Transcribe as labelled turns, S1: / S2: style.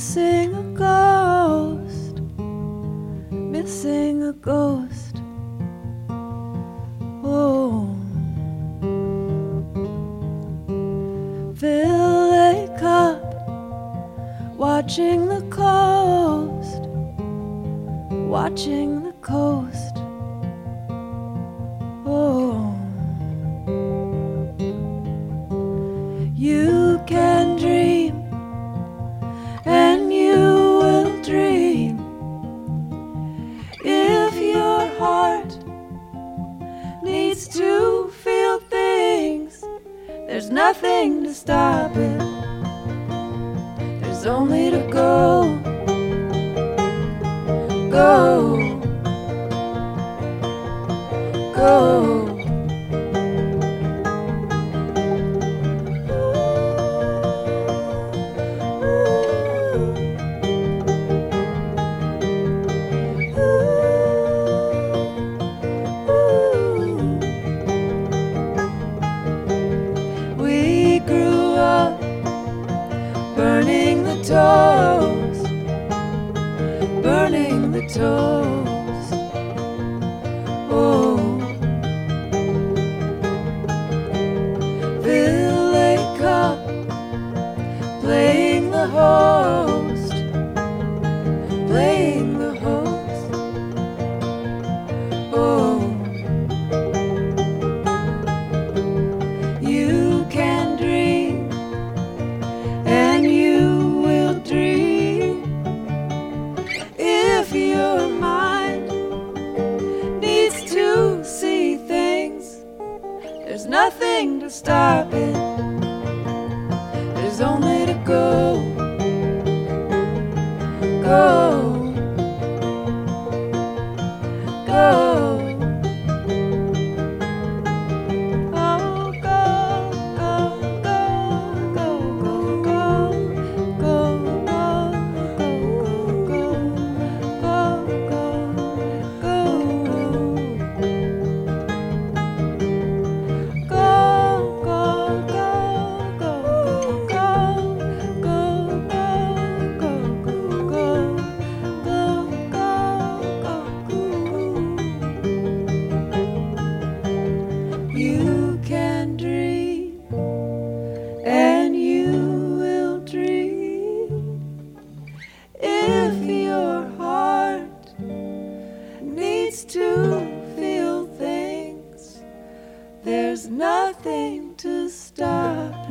S1: missing a ghost, missing a ghost. Oh, fill a cup, watching the coast, watching the coast. Oh, you can dream, and you will dream. If your heart needs to feel things, there's nothing to stop it. There's only to go, go, go. We grew up burning the toast, burning the toast. Oh, fill a cup, playing the host, playing the host. Oh, you can dream, and you will dream. If your mind needs to see things, there's nothing to stop it. There's only to go, go, go. Oh, go, go, go, go, go, go, go, go, you can dream, and you will dream. If your heart needs to feel things, there's nothing to stop